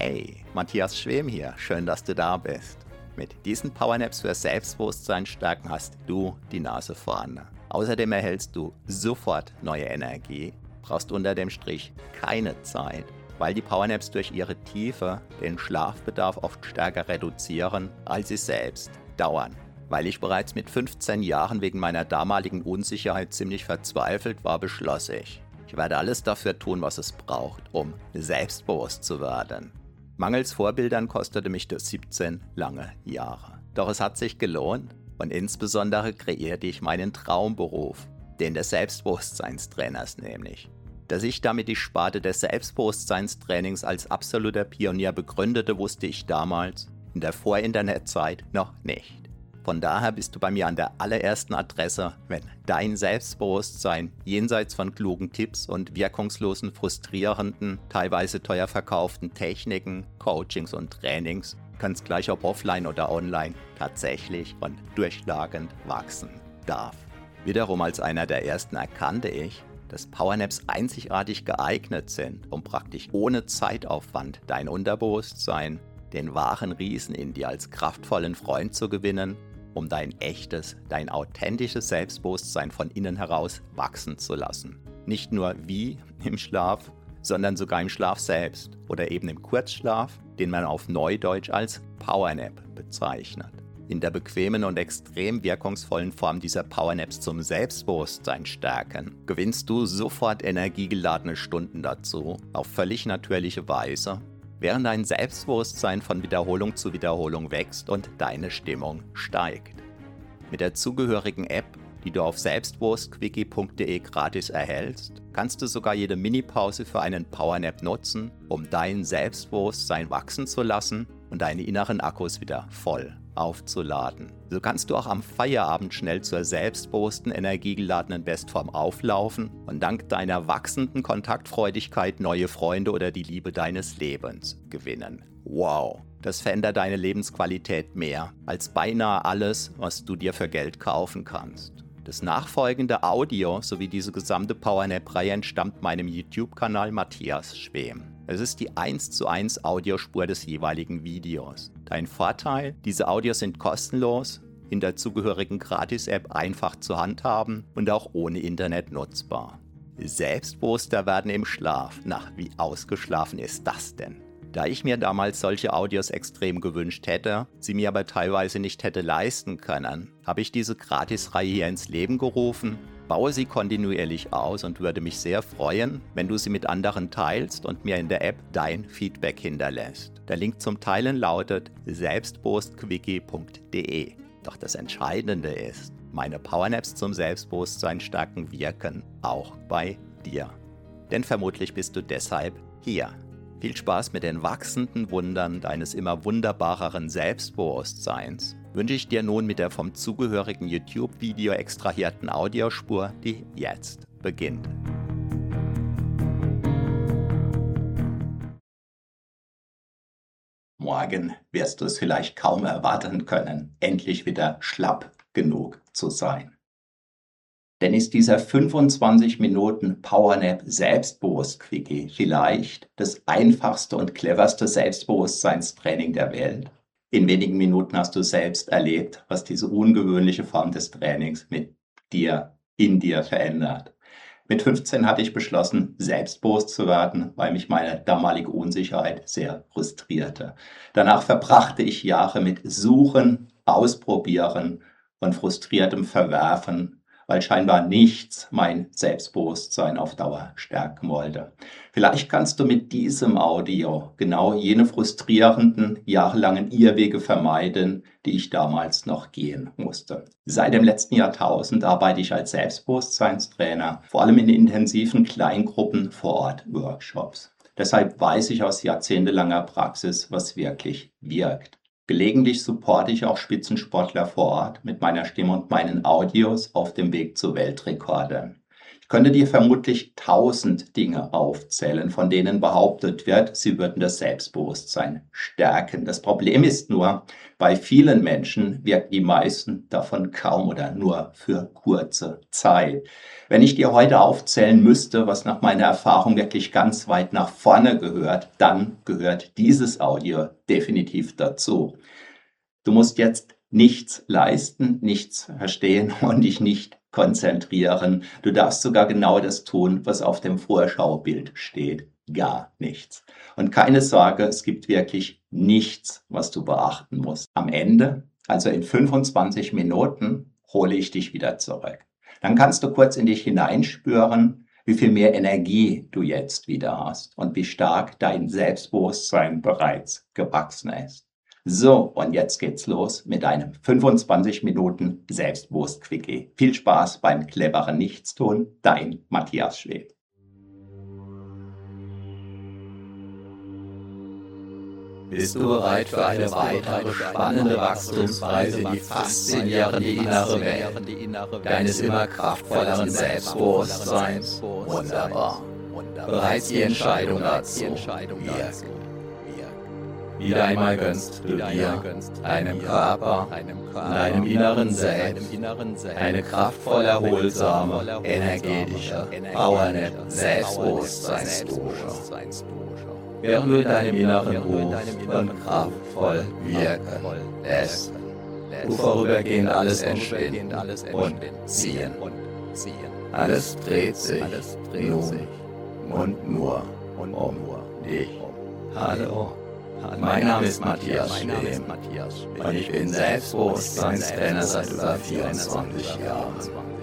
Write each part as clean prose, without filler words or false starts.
Hey, Matthias Schwem hier, schön, dass du da bist. Mit diesen Powernaps für Selbstbewusstsein stärken hast du die Nase vorne. Außerdem erhältst du sofort neue Energie, brauchst unter dem Strich keine Zeit, weil die Powernaps durch ihre Tiefe den Schlafbedarf oft stärker reduzieren, als sie selbst dauern. Weil ich bereits mit 15 Jahren wegen meiner damaligen Unsicherheit ziemlich verzweifelt war, beschloss ich werde alles dafür tun, was es braucht, um selbstbewusst zu werden. Mangels Vorbildern kostete mich das 17 lange Jahre. Doch es hat sich gelohnt und insbesondere kreierte ich meinen Traumberuf, den des Selbstbewusstseinstrainers nämlich. Dass ich damit die Sparte des Selbstbewusstseinstrainings als absoluter Pionier begründete, wusste ich damals in der Vor-Internet-Zeit noch nicht. Von daher bist du bei mir an der allerersten Adresse, wenn dein Selbstbewusstsein jenseits von klugen Tipps und wirkungslosen, frustrierenden, teilweise teuer verkauften Techniken, Coachings und Trainings, ganz gleich ob offline oder online, tatsächlich und durchschlagend wachsen darf. Wiederum als einer der ersten erkannte ich, dass Powernaps einzigartig geeignet sind, um praktisch ohne Zeitaufwand dein Unterbewusstsein, den wahren Riesen in dir als kraftvollen Freund zu gewinnen, um dein echtes, dein authentisches Selbstbewusstsein von innen heraus wachsen zu lassen. Nicht nur wie im Schlaf, sondern sogar im Schlaf selbst oder eben im Kurzschlaf, den man auf Neudeutsch als Powernap bezeichnet. In der bequemen und extrem wirkungsvollen Form dieser Powernaps zum Selbstbewusstsein stärken, gewinnst du sofort energiegeladene Stunden dazu, auf völlig natürliche Weise, während dein Selbstbewusstsein von Wiederholung zu Wiederholung wächst und deine Stimmung steigt. Mit der zugehörigen App, die du auf selbstbewusstquickie.de gratis erhältst, kannst du sogar jede Minipause für einen Powernap nutzen, um dein Selbstbewusstsein wachsen zu lassen und deine inneren Akkus wieder voll aufzuladen. So kannst du auch am Feierabend schnell zur selbstbewussten, energiegeladenen Bestform auflaufen und dank deiner wachsenden Kontaktfreudigkeit neue Freunde oder die Liebe deines Lebens gewinnen. Wow, das verändert deine Lebensqualität mehr als beinahe alles, was du dir für Geld kaufen kannst. Das nachfolgende Audio sowie diese gesamte Powernap-Reihe entstammt meinem YouTube-Kanal Matthias Schwem. Es ist die 1:1 Audiospur des jeweiligen Videos. Dein Vorteil, diese Audios sind kostenlos, in der zugehörigen Gratis-App einfach zu handhaben und auch ohne Internet nutzbar. Selbstbewusster werden im Schlaf. Na, wie ausgeschlafen ist das denn? Da ich mir damals solche Audios extrem gewünscht hätte, sie mir aber teilweise nicht hätte leisten können, habe ich diese Gratisreihe hier ins Leben gerufen, baue sie kontinuierlich aus und würde mich sehr freuen, wenn du sie mit anderen teilst und mir in der App dein Feedback hinterlässt. Der Link zum Teilen lautet selbstbewusstquickie.de. Doch das Entscheidende ist, meine Powernaps zum Selbstbewusstsein stärken wirken auch bei dir. Denn vermutlich bist du deshalb hier. Viel Spaß mit den wachsenden Wundern deines immer wunderbareren Selbstbewusstseins wünsche ich dir nun mit der vom zugehörigen YouTube-Video extrahierten Audiospur, die jetzt beginnt. Morgen wirst du es vielleicht kaum erwarten können, endlich wieder schlapp genug zu sein. Denn ist dieser 25 Minuten Powernap Selbstbewusst-Quickie vielleicht das einfachste und cleverste Selbstbewusstseinstraining der Welt? In wenigen Minuten hast du selbst erlebt, was diese ungewöhnliche Form des Trainings mit dir, in dir verändert. Mit 15 hatte ich beschlossen, selbstbewusst zu werden, weil mich meine damalige Unsicherheit sehr frustrierte. Danach verbrachte ich Jahre mit Suchen, Ausprobieren und frustriertem Verwerfen, weil scheinbar nichts mein Selbstbewusstsein auf Dauer stärken wollte. Vielleicht kannst du mit diesem Audio genau jene frustrierenden, jahrelangen Irrwege vermeiden, die ich damals noch gehen musste. Seit dem letzten Jahrtausend arbeite ich als Selbstbewusstseinstrainer, vor allem in intensiven Kleingruppen Vor-Ort-Workshops. Deshalb weiß ich aus jahrzehntelanger Praxis, was wirklich wirkt. Gelegentlich supporte ich auch Spitzensportler vor Ort mit meiner Stimme und meinen Audios auf dem Weg zu Weltrekorden. Ich könnte dir vermutlich 1000 Dinge aufzählen, von denen behauptet wird, sie würden das Selbstbewusstsein stärken. Das Problem ist nur, bei vielen Menschen wirken die meisten davon kaum oder nur für kurze Zeit. Wenn ich dir heute aufzählen müsste, was nach meiner Erfahrung wirklich ganz weit nach vorne gehört, dann gehört dieses Audio definitiv dazu. Du musst jetzt nichts leisten, nichts verstehen und dich nicht konzentrieren. Du darfst sogar genau das tun, was auf dem Vorschaubild steht. Gar nichts. Und keine Sorge, es gibt wirklich nichts, was du beachten musst. Am Ende, also in 25 Minuten, hole ich dich wieder zurück. Dann kannst du kurz in dich hineinspüren, wie viel mehr Energie du jetzt wieder hast und wie stark dein Selbstbewusstsein bereits gewachsen ist. So, und jetzt geht's los mit einem 25 Minuten Selbstbewusst-Quickie. Viel Spaß beim cleveren Nichtstun, dein Matthias Schwed. Bist du bereit für eine weitere spannende Wachstumsreise in die faszinierende innere Welt deines immer kraftvolleren Selbstbewusstseins? Wunderbar. Bereits die Entscheidung dazu. Wieder einmal gönnst du dir, deinem Körper und deinem inneren Selbst eine kraftvoll erholsame, energetische Powernap-Selbstbewusstseinsdusche. Während du in deinem inneren rufst und kraftvoll wirken lässt, du vorübergehend alles entschwinden und ziehen. Alles dreht sich nun und nur um dich. Hallo. Mein Name ist Matthias Schwed und ich bin Selbstbewusstseinstrainer seit über 24 Jahren.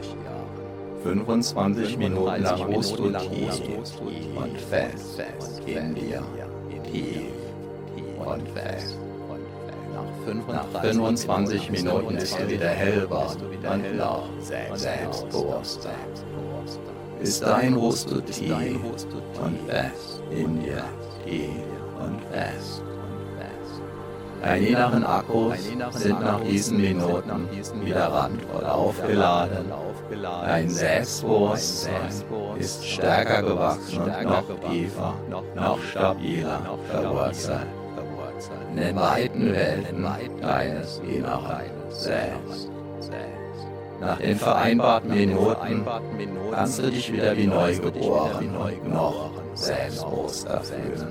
25 Minuten lang ruhst du tief und fest in dir. Tief und fest. Nach 25 Minuten bist du wieder hellwach und noch selbstbewusst. Bis dahin ruhst du tief und fest in dir. Tief und fest. Deine inneren Akkus sind nach diesen Minuten wieder randvoll aufgeladen. Dein Selbstbewusstsein ist stärker gewachsen und noch tiefer, noch stabiler verwurzelt. In den weiten Welten deines inneren Selbst. Nach den vereinbarten Minuten kannst du dich wieder wie neugeboren und noch selbstbewusster fühlen.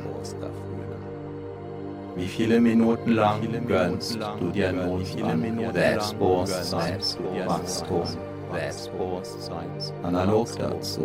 Wie viele Minuten lang gönnst du dir nun Selbstbewusstseinswachstum? Analog dazu,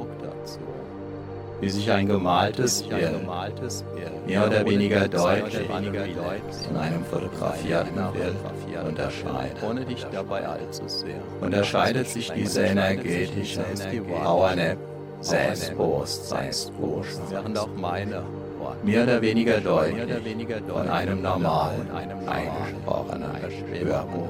wie sich ein gemaltes Bild mehr oder weniger deutlich in einem fotografierten Bild unterscheidet. Ohne dich dabei allzu sehr. Unterscheidet sich diese energetische Powernap Selbstbewusstseinsdusche Während auch meine mehr oder weniger deutlich von einem normalen, eingesprochenen Hörbuch.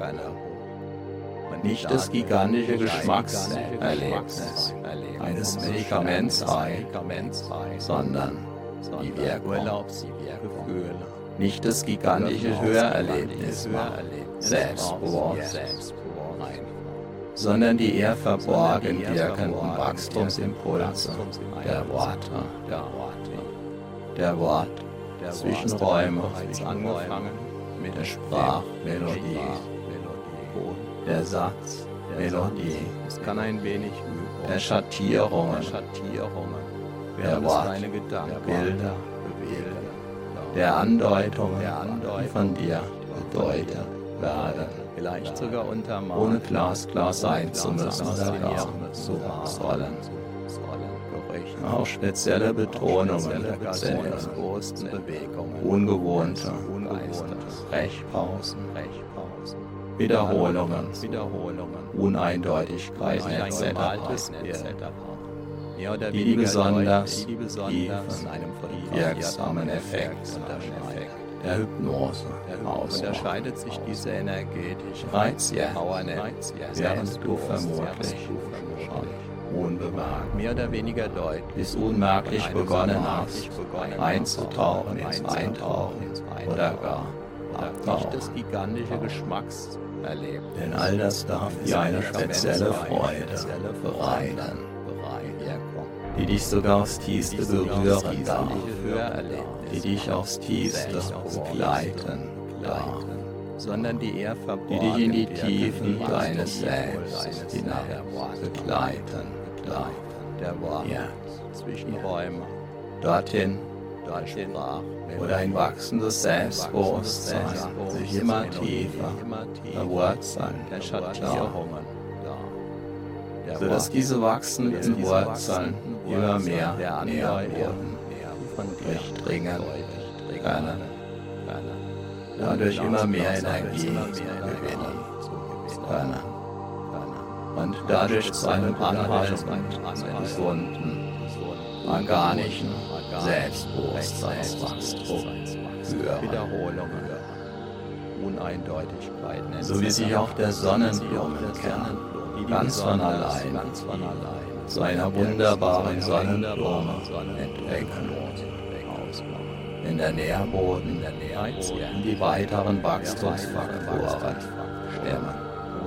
Nicht das gigantische Geschmackserlebnis eines Medikaments sondern die Wirkung. Nicht das gigantische Hörerlebnis selbstbewusst, sondern die eher verborgen wirkenden Wachstumsimpulse der Wort, Zwischenräume, angefangen mit der Sprachmelodie, der Satzmelodie, es kann ein wenig üben. der Schattierungen, der Wortbilder, der Andeutungen, die von dir bedeutet werden, Vielleicht sogar untermalt. ohne glasklar sein zu müssen, sollen. Auch spezielle Betonungen der bewussten Bewegungen. ungewohnte Sprechpausen, Wiederholungen, Uneindeutigkeiten etc. Die besonders tiefen, wirksamen Effekte der Hypnose ausmachen. Unterscheidet sich diese energetische Bereits jetzt, Powernap während du vermutlich schon unbemerkt mehr oder weniger deutlich bis unmerklich begonnen hast, einzutauchen ins Eintauchen oder gar nicht abtauchen. das gigantische Geschmackserlebnis. Denn all das darf dir eine spezielle Freude bereiten. die dich sogar aufs Tiefste berühren darf, die dich aufs Tiefste begleiten darf, sondern die er die dich in die Tiefen deines Selbst hinein begleiten darf. der Wahrheit, Jetzt, Zwischenräume, dorthin, sprach, wo dein wachsendes Selbstbewusstsein sich immer tiefer verwurzelt, der Schattierungen, sodass diese wachsenden Wurzeln immer mehr der näher Andeutungen von dir durchdringen können, dadurch immer mehr Energie gewinnen können und dadurch zu einem anhaltenden, gesunden, organischen Selbstbewusstseinswachstum führen. Wiederholungen, Uneindeutigkeiten, So wie sich auch der Sonnenblumenkern ganz von allein zu einer wunderbaren Sonnenblume entwickeln, wenn der Nährboden und die weiteren Wachstumsfaktoren stimmen,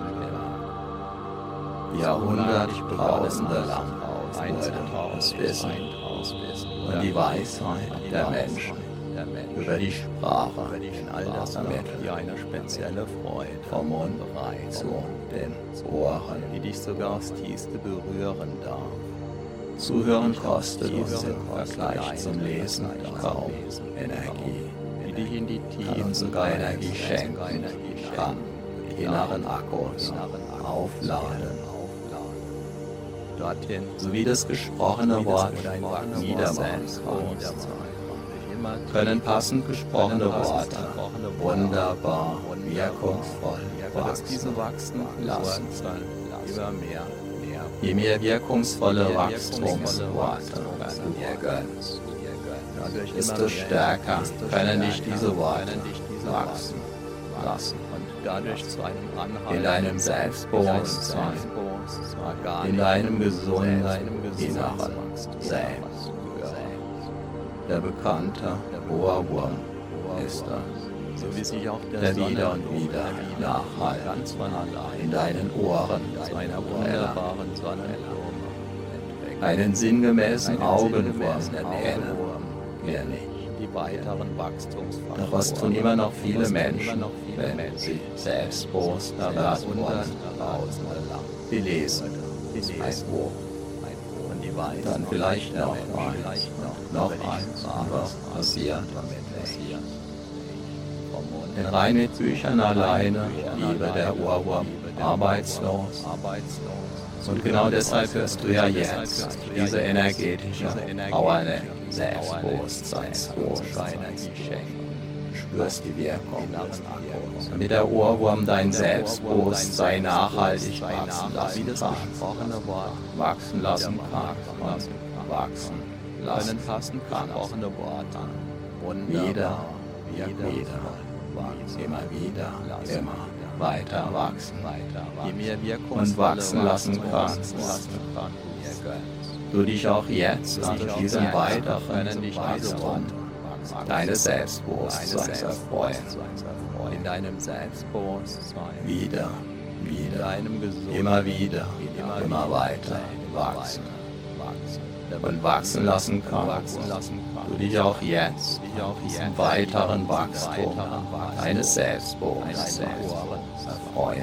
Jahrhunderttausende lang wurde das Wissen und die Weisheit der Menschen über die Sprache in all das wie eine spezielle Freude, vom Mund zu den Ohren. die dich sogar aufs Tiefste berühren darf. Zuhören kostet uns im Vergleich zum Lesen kaum Energie, Die dich in die kann Tiefen uns sogar Energie schenken, kann die inneren Akkus aufladen, dorthin, sowie das gesprochene Wort niedermachen können passend gesprochene Worte wunderbar wirkungsvoll dass diese wachsenden lassen. Wurzeln immer mehr Je mehr wirkungsvolle Wachstumsworte du dir gönnst, desto stärker können dich diese Worte wachsen lassen und dadurch zu einem Anhalt in deinem Selbstbewusstsein, in deinem gesunden inneren Selbst. Der bekannte Ohrwurm ist das, so wie sich auch der wieder und wieder nachhallt ganz von allein in deinen Ohren zu einer wunderbaren Sonnenblume einen sinngemäßen Augenwurm erkennen wir nicht. die weiteren Wachstumsfaktoren. Doch was tun immer noch viele Menschen, wenn sie selbstbewusster werden wollen? Sie lesen ein Buch Und die weiteren dann vielleicht noch eins, noch eins, was passiert. Denn rein mit Büchern alleine bliebe der Ohrwurm arbeitslos. Und genau deshalb hörst du ja jetzt diese energetische Powernap Selbstbewusstseinsvorschein. Spürst die Wirkung, damit der Ohrwurm dein Selbstbewusstsein nachhaltig wachsen lassen kann, wachsen lassen kann, wieder, immer wieder, immer weiter wachsen und wachsen lassen kannst. Du dich auch jetzt an diesem weiteren Wachstum deines Selbstbewusstseins erfreuen. in deinem Selbstbewusstsein, Wieder, deinem gesunden, immer wieder, immer weiter wachsen und wachsen lassen kannst. Du dich auch jetzt diesem weiteren Wachstum deines Selbstbewusstseins erfreuen.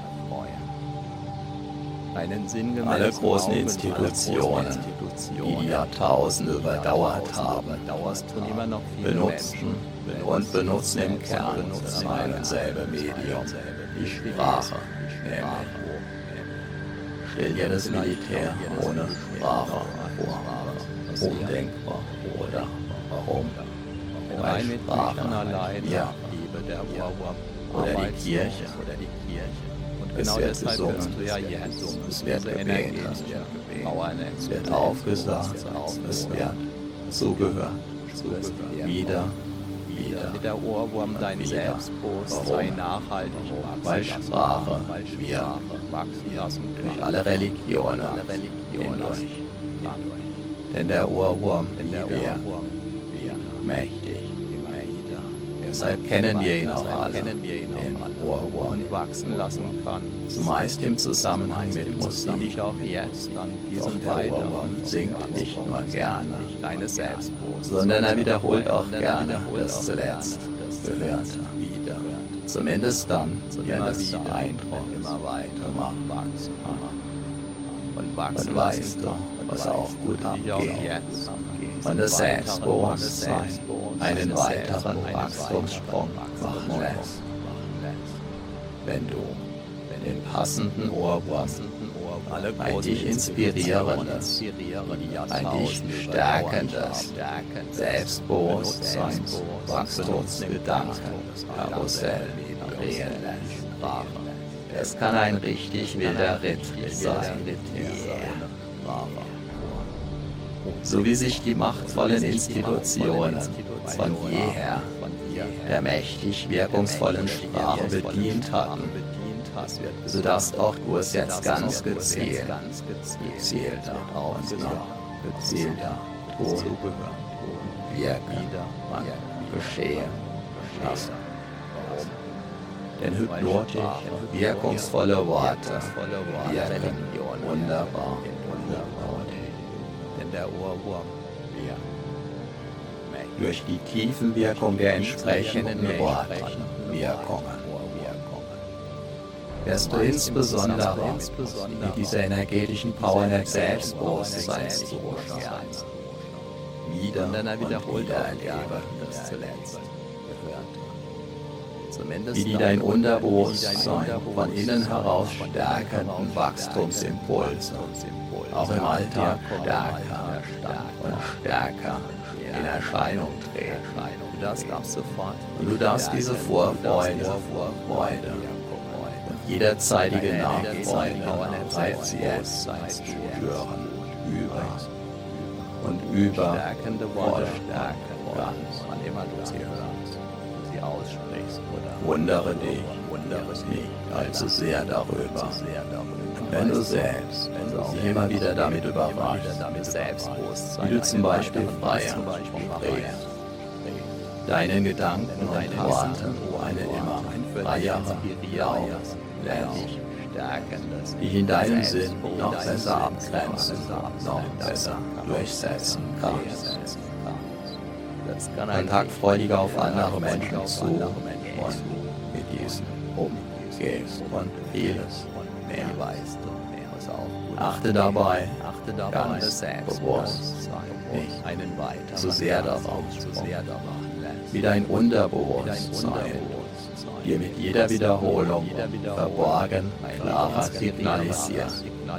Alle großen Institutionen, die die Jahrtausende überdauert haben, benutzen im Kern ein und selbe Medium, die Sprache, nämlich stell dir das Militär ohne Sprache vor, undenkbar oder warum? Weil Sprache ja oder die Kirche. Es wird gesungen, es wird gebetet, es wird aufgesagt, es wird zugehört, wieder, mit der Ohrwurm dein wieder. Selbstbewusstsein nachhaltig Weil Sprache wir wachsen lassen durch alle Religionen hindurch. Denn der Ohrwurm, wir mächtig, Deshalb kennen wir ihn auch alle, den Ohrwurm, und wachsen lassen kann. zumeist im Zusammenhang mit Musik. Dich auch jetzt an Doch diesem der weiteren Ohrwurm singt nicht nur gerne, deine Selbstbewusstsein, sondern er wiederholt auch gerne das zuletzt Gehörte. Zumindest dann, wenn es den Eindruck immer weiter macht. und Und wachsen weißt du, was auch gut abgeht. Und das Selbstbewusstsein einen weiteren Wachstumssprung machen lässt. Wenn du den passenden Ohrwurm, ein dich inspirierendes, ein dich stärkendes Selbstbewusstseins, Wachstumsgedanken-Karussell drehen lässt. Es kann ein richtig wilder Ritt sein. So wie sich die machtvollen Institutionen von jeher der mächtig wirkungsvollen Sprache bedient hatten, so darfst auch du es jetzt ganz gezielter und noch gezielter tun, wirken und geschehen lassen. Denn hypnotisch wirkungsvolle Worte wirken wunderbar. denn der Ohrwurm Durch die Tiefenwirkung der entsprechenden Wortwirkungen wirst du insbesondere mit dieser energetischen Power des Selbstbewusstseins wieder und wieder erleben, das zuletzt gehört. Wie die dein Unterbewusstsein von innen heraus stärkenden Wachstumsimpulse auch im Alltag stärker und stärker in Erscheinung treten. Du darfst ab sofort Und du darfst diese Vorfreude und jederzeitige Nachfreude als jetzt spüren, über und über stärkende Worte stärken, wann immer du sie hörst, sie aussprichst oder Wundere dich nicht allzu sehr darüber, wenn du selbst dich immer wieder damit überraschst, wie du zum Beispiel freier drehst, deinen Gedanken und Worten eine immer freiere Laune lässt, dich in deinem Sinn noch besser abgrenzen, noch besser durchsetzen kannst. Kontaktfreudiger auf andere Menschen zu und mit diesen umgehst und vieles mehr. Achte dabei ganz bewusst nicht so sehr darauf, wie dein Unterbewusstsein dir mit jeder Wiederholung verborgen klarer signalisiert,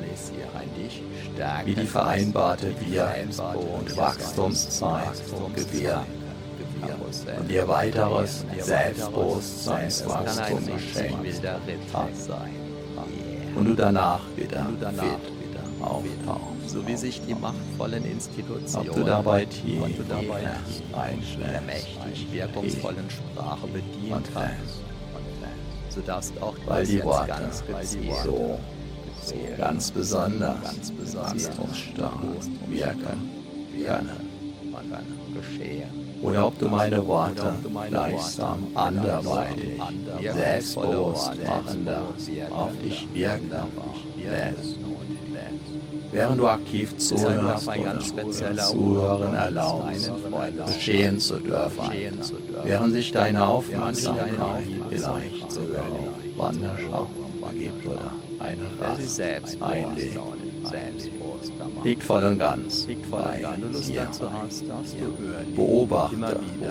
wie die vereinbarte Wir- und Wachstumszeit gewährt und dir weiteres Selbstbewusstseinswachstum geschenkt hat und du danach wieder fit auftauchst. so wie sich die machtvollen Institutionen Ob du dabei tief der einschläfst, mächtig wirkungsvollen Sprache bedient hast, so darfst auch du weil es die jetzt Worte ganz gezielt so ganz besonders wachstumsstark wirken können. geschehen. Oder ob du meine Worte gleichsam anderweitig, selbstbewusst machender auf dich wirken lässt. Während du aktiv zuhörst oder Zuhören erlaubst, geschehen zu dürfen, während sich deine Aufmerksamkeit vielleicht sogar auf Wanderschaft ergibt oder eine Rast einlegt, liegt voll und ganz bei dir. Beobachte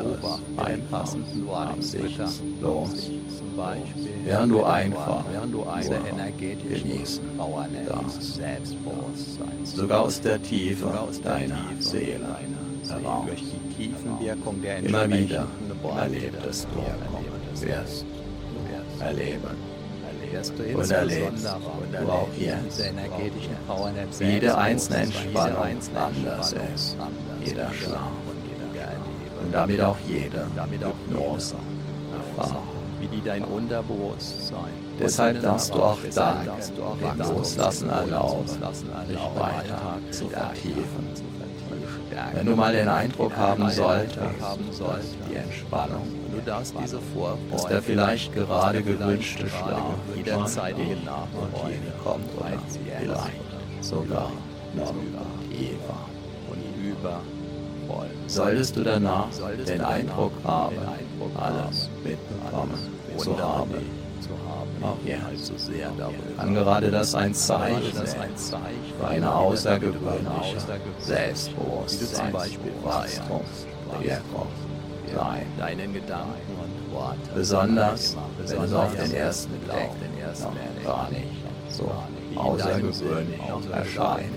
absichtslos, während du einfach genießen darfst, sogar aus der Tiefe deiner Seele heraus. Immer wieder erlebtest du, wirst erleben und erlebst du auch jetzt. Jede einzelne Entspannung anders ist, jeder Schlaf und damit auch jede Hypnose Erfahrung. Wie die dein Unterbewusstsein. Deshalb darfst du auch dann den Loslassen erlauben, dich weiter zu vertiefen Wenn du mal den Eindruck haben solltest, die Entspannung, dass der vielleicht gerade gewünschte Schlaf jederzeit nachholen kommt oder vielleicht sogar noch tiefer und übervoll. Solltest du danach den Eindruck haben, alles mitbekommen zu haben, auch hier kann gerade das ein Zeichen für eine außergewöhnliche Selbstbewusstseinswachstum sein. Deinen Gedanken und Worten. Besonders, wenn es auf den ersten Blick noch gar nicht so außergewöhnlich erscheint.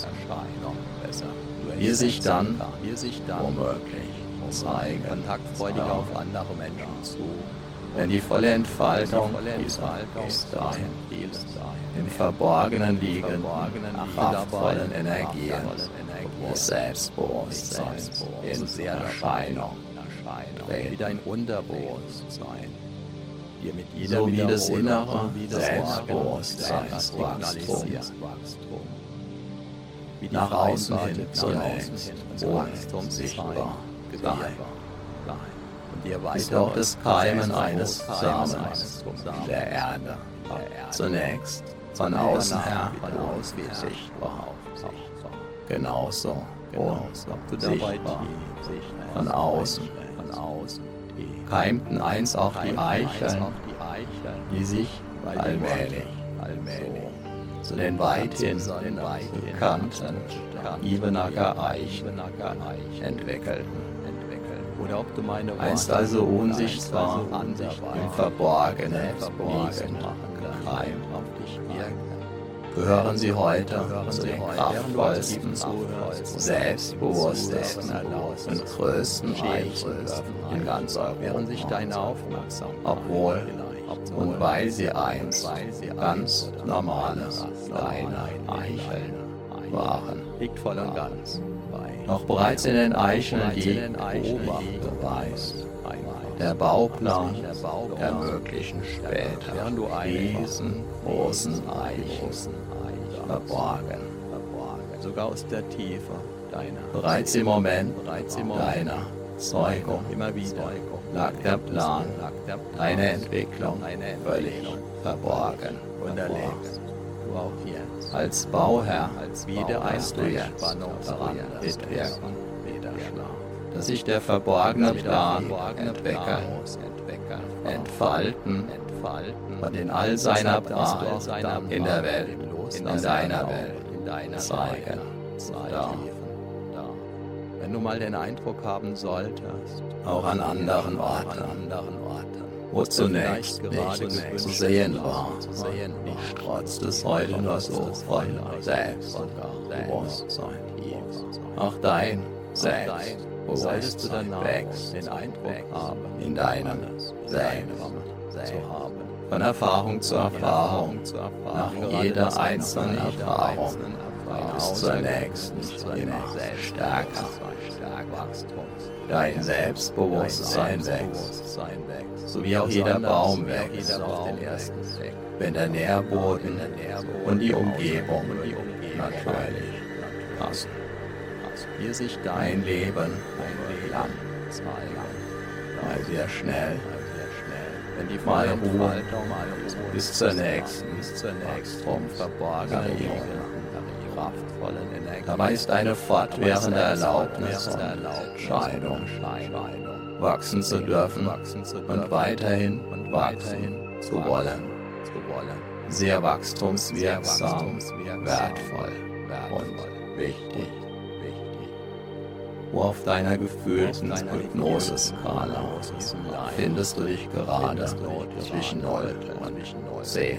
Wie sich dann womöglich zeigen, kontaktfreudig auf andere Menschen zu. wenn die volle Entfaltung dieser bis dahin im Verborgenen liegenden, kraftvollen Energien des Selbstbewusstseins in Erscheinung Wie dein Unterbewusstsein. So wie das innere Selbstbewusstseinswachstum nach außen hin zunächst unsichtbar bleibt. Ist auch das Keimen eines Samens in der Erde zunächst von außen her sichtbar. Genauso unsichtbar von außen keimten einst auch die Eicheln, die sich allmählich zu den weithin bekannten Ibenacker Eichen entwickelten. Oder ob du meine Worte Einst also unsichtbar im Verborgenen liegen, geheim auf dich wirken. Gehören sie heute zu den kraftvollsten, selbstbewusstesten und größten Eichen in ganz Europa. Obwohl und weil sie einst ganz normale kleine Eicheln waren. liegt voll und ganz. Doch bereits in den Eicheln liegt beweist der Bauplan der möglichen später riesengroßen Eichen verborgen. Sogar aus der Tiefe deiner. Bereits im Moment deiner Zeugung Immer wieder lag der Plan, deine Entwicklung völlig verborgen. und erlebst du auch jetzt. Als Bauherr wieder hast du jetzt Entspannung daran mitwirken, Niederschlag. dass sich der verborgene Plan entwickeln, entfalten und in all seiner Pracht in der Welt, in deiner Welt zeigen darf. Wenn du mal den Eindruck haben solltest, Auch an anderen Orten, wo zunächst nichts zu sehen war, trotz des heute nur so von Selbstbewusstsein. Auch dein Selbstbewusstsein wächst den Eindruck haben, in deinem Selbst zu haben, von Erfahrung zu Erfahrung, nach jeder einzelnen Erfahrung bis zur nächsten immer stärker. Dein Selbstbewusstsein wächst, so wie auch jeder Baum wächst, wenn der Nährboden und die Umgebung natürlich passen. hier sich Dein Leben lang, mal sehr schnell, wenn die mal Ruhe bis zur nächsten verborgenen kraftvollen Energie. Dabei ist eine fortwährende Erlaubnis und Entscheidung, wachsen zu dürfen und weiterhin zu wollen. Sehr wachstumswirksam, wertvoll und wichtig. Wo auf deiner gefühlten Hypnoseskala findest du dich gerade zwischen 0 und 10.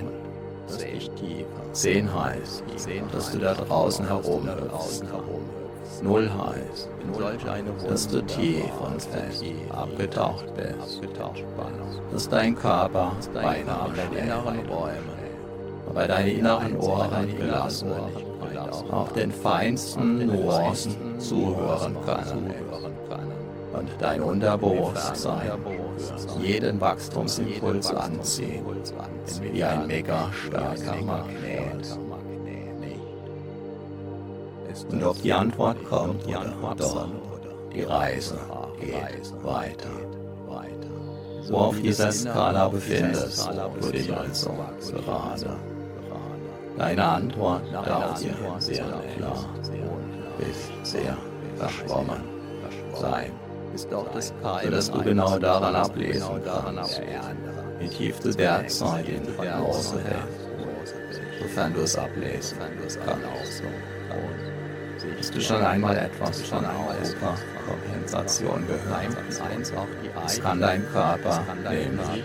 10 heißt, dass du da draußen herumhüpfst. 0 heißt, dass du tief und fest abgetaucht bist. Dass dein Körper beinahe schläft. Aber deine inneren Ohren gelassen auch den feinsten Nuancen zuhören können. Und dein Unterbewusstsein jeden Wachstumsimpuls anziehen, wie ein mega starker Magnet. Und ob die Antwort kommt oder doch, die Reise geht weiter. Wo auf dieser Skala befindest du dich also gerade? Deine Antwort darf dir sehr klar bis sehr verschwommen sein, sodass du genau daran ablesen kannst, wie tief du derzeit in Hypnose hältst, sofern du es ablesen kannst. Hast du schon einmal etwas von Superkompensation gehört? Es kann dein Körper nämlich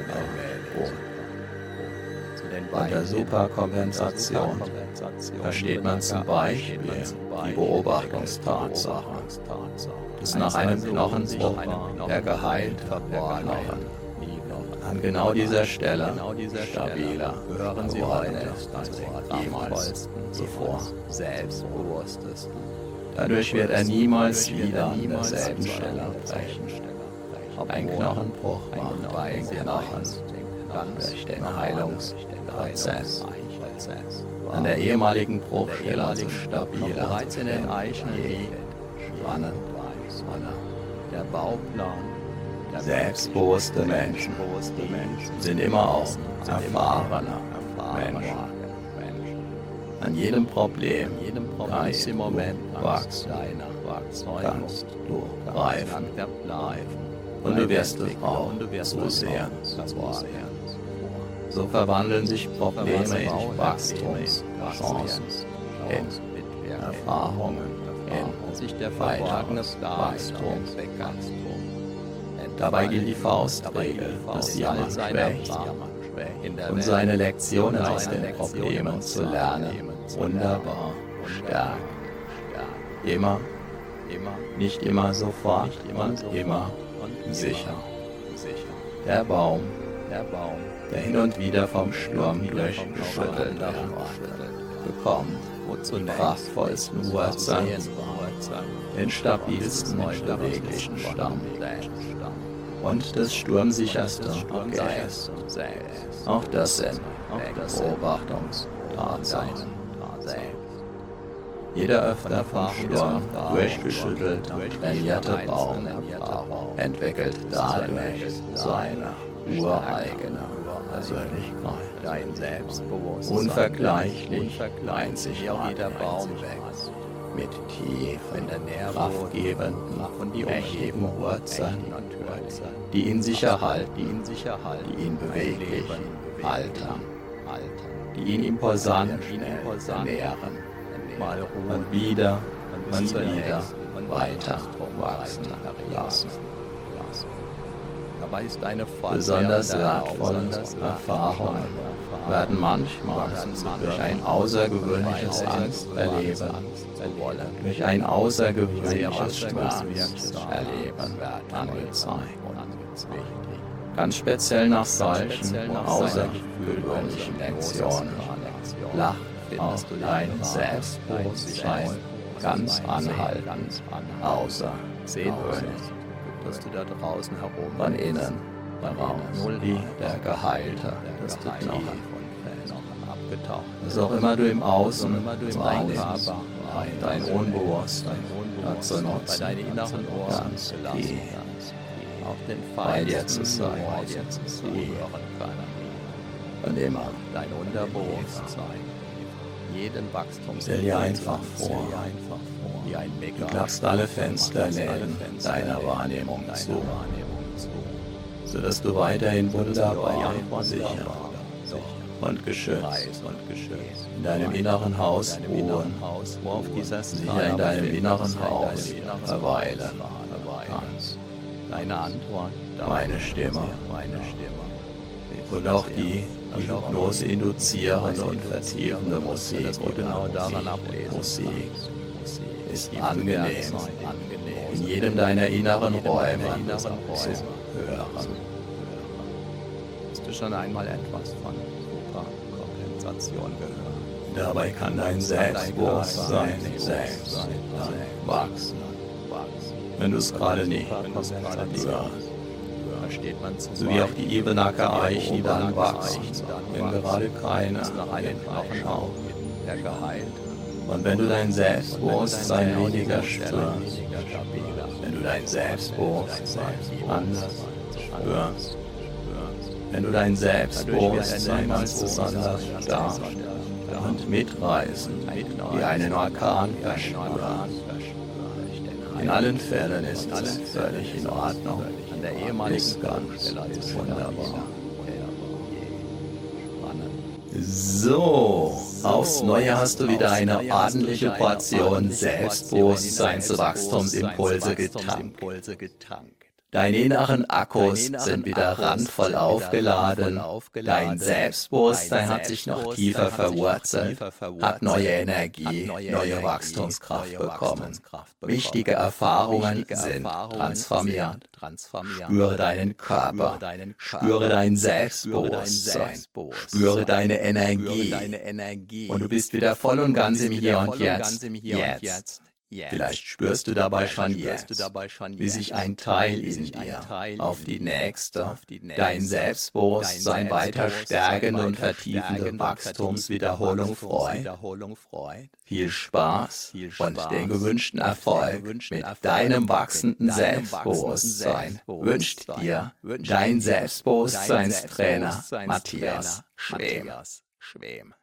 Bei der Superkompensation versteht man zum Beispiel die Beobachtungstatsache, dass nach einem Knochenbruch der geheilt verborgenen an genau dieser Stelle stabiler geworden ist als jemals zuvor. Dadurch wird er niemals wieder an derselben Stelle brechen. Ein Knochenbruch macht bei Knochen durch den Heilungsprozess an der ehemaligen Bruchstelle also stabiler. Bereits in den Eichen liegt, spannend, der Bauplan. Selbstbewusste Menschen sind immer auch erfahrener Menschen. An jedem Problem, das im Moment wächst, kannst du reifen. Und du wirst es auch so sehr. So verwandeln sich Probleme in Wachstumschancen, in Erfahrungen, in weiteres Wachstum. Dabei gilt die Faustregel, dass Jammern schwächt, und seine Lektionen aus den Problemen zu lernen, wunderbar stärkt. Immer, nicht immer sofort und immer sicher. Der Baum, der hin und wieder vom Sturm durchgeschüttelt wird, bekommt die kraftvollsten Wurzeln, den stabilsten und beweglichen Stamm und das sturmsicherste Gefäß. Auch das sind Beobachtungstatsachen. Jeder öfter vom Sturm durchgeschüttelt trainierte Baum entwickelt dadurch seine ureigene Persönlichkeit. Dein Selbstbewusstsein, Unvergleichlich, einzigartig, mit tiefen, kraftgebenden, mächtigen Wurzeln, die ihn sicher halten, die ihn beweglich halten, die ihn imposant ernähren, und wieder weiter wachsen lassen. Dabei ist eine Besonders wertvolle Erfahrungen werden manchmal durch ein außergewöhnliches Angsterleben, durch ein außergewöhnliches Schmerzerleben angezeigt. Ganz speziell nach solchen außergewöhnlichen Lektionen lacht auch dein Selbstbewusstsein ganz anhaltend außergewöhnlich. dass du da draußen herum Von innen heraus wie der Geheilte, das Knochen abgetaucht. Was auch immer du im Außen wahrnimmst, dein Unbewusstsein dazu nutzen, deine inneren Ohren ganz tief auch den bei dir zu sein, zuhören können. und immer Dein Unterbewusstsein, jeden Wachstum. stell dir einfach vor, wie ein du Mega. klappst alle Fensterläden deiner Wahrnehmung zu, sodass du weiterhin wunderbar sicher und geschützt in deinem inneren Haus ruhen, sicher in deinem inneren Haus verweilen kannst. Deine Antwort, Meine Stimme und auch die Hypnose induzierende und vertiefende Musik, genau daran ablesen. Musik ist angenehm, in jedem deiner inneren Räume zu hören. Hast du schon einmal etwas von Superkompensation gehört? Dabei kann dein Selbstbewusstsein wachsen, wenn du es gerade nicht hörst. Versteht man zum So wie auch die Ebenacker Eichen dann wachsen, wenn gerade keiner nach einem Knochen schaut. der geheilt Und wenn du dein Selbstbewusstsein weniger spürst, wenn du dein Selbstbewusstsein anders spürst, wenn du dein Selbstbewusstsein ganz besonders stark und mitreißen wie einen Orkan verspüren. In allen Fällen ist es völlig in Ordnung. An der ehemaligen Ist ganz Stelle wunderbar. So, aufs Neue hast du wieder eine ordentliche Portion Selbstbewusstseinswachstumsimpulse getankt. Deine inneren Akkus sind wieder randvoll aufgeladen, dein Selbstbewusstsein hat sich noch tiefer verwurzelt, hat neue Energie, neue Wachstumskraft bekommen. Wichtige Erfahrungen sind transformiert. Spüre deinen Körper, spüre dein Selbstbewusstsein, spüre deine Energie und du bist wieder voll und ganz im Hier und Jetzt. Vielleicht spürst du dabei schon jetzt, wie sich ein Teil in dir auf die nächste, dein Selbstbewusstsein weiter stärkende und vertiefende Wachstumswiederholung freut. Viel Spaß und den gewünschten Erfolg mit deinem wachsenden Selbstbewusstsein wünscht dir dein Selbstbewusstseinstrainer Matthias Schwem.